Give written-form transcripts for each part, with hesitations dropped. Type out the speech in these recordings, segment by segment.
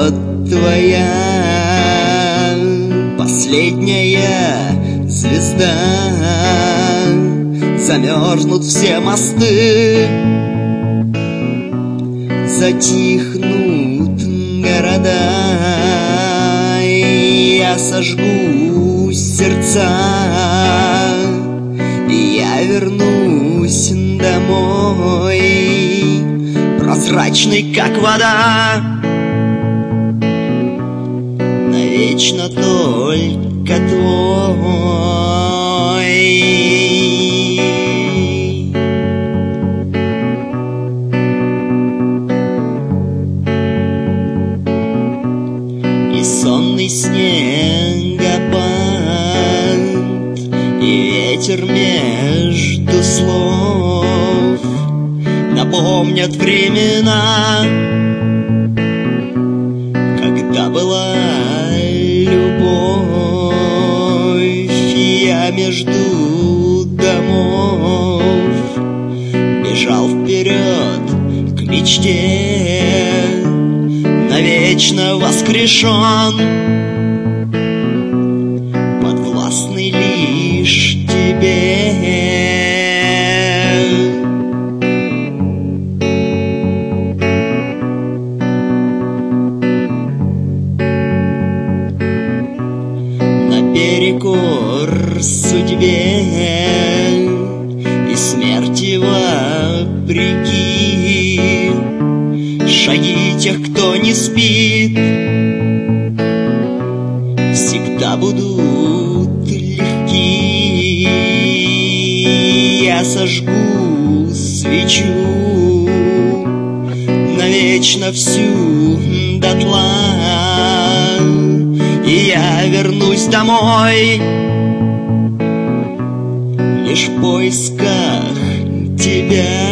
вот твоя последняя звезда. Замерзнут все мосты, затихнут города, и я сожгу сердца, и я вернусь домой, прозрачный, как вода, навечно только твой. И сонный снегопад, и ветер между слов напомнят времена, когда была любовь. Я между домов бежал вперед к мечте, навечно воскрешен, подвластный лишь тебе. Наперекор судьбе и смерти вопреки, шаги тех, кто не спит, всегда будут легки. Я сожгу свечу навечно всю дотла, и я вернусь домой лишь в поисках тебя.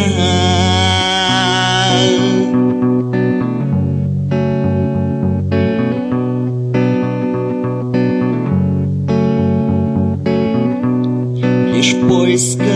Лишь в поисках